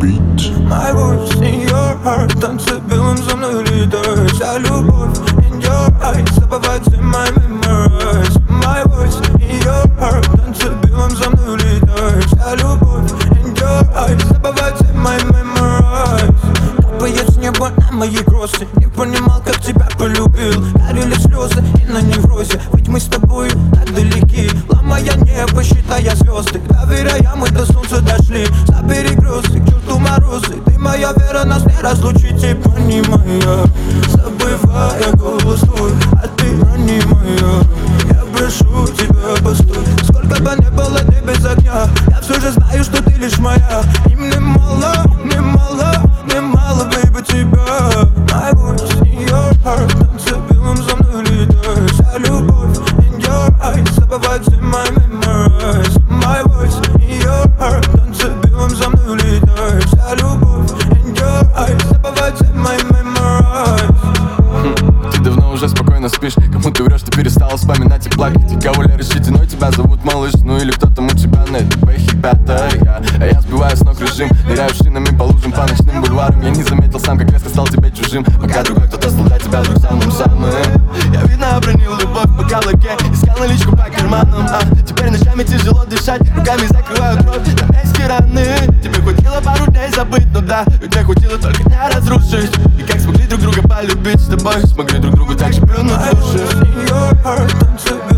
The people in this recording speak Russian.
beat. My voice in your heart, танцы белым за мной летают. Вся любовь in your eyes, забывать все my memories. My voice in your heart, танцы белым за мной летают. Вся любовь in your eyes, забывать все my memories. Капает с неба на мои кроссы, не понимал, как тебя полюбил. Горели слезы и на неврозе, ведь мы с тобою так далеки. Ломая небо, считая звезды, доверяя, мы до солнца дошли. Забери грозы, к черту морозы, ты моя вера, нас не разлучить, и понимая, забывая голос твой, а ты не моя. Я прошу тебя, постой, сколько бы не было ты без огня, я все же знаю, что ты лишь моя. И мне мало, мне мало, мне мало, baby, тебя. My voice in your heart, танцы белым за мной летают. Вся любовь in your eyes, забывать все my memories. My voice in your heart, танцы белым за мной летают. Вся любовь in your eyes, забывать все my memories. Ты давно уже спокойно спишь, кому ты врешь, ты перестала вспоминать и плакать. И кого ли рассчитанной тебя зовут малыш, ну или кто там у тебя на этой бэхе пятая. А я сбиваю с ног режим, ныряю шинами по лужам, по ночным бульварам. Я не заметил сам, как резко стал тебе чужим, пока другой кто-то стал для тебя вдруг самым-самым. Я, видно, обронил любовь по каблуке, искал наличку по карманам. Теперь ночами тяжело дышать, руками закрываю кровь на месте раны. Тебе хватило пару дней забыть, ну да, тебе хватило только не разрушить. И как смогли друг друга полюбить с тобой, смогли друг другу так же плюнуть в души.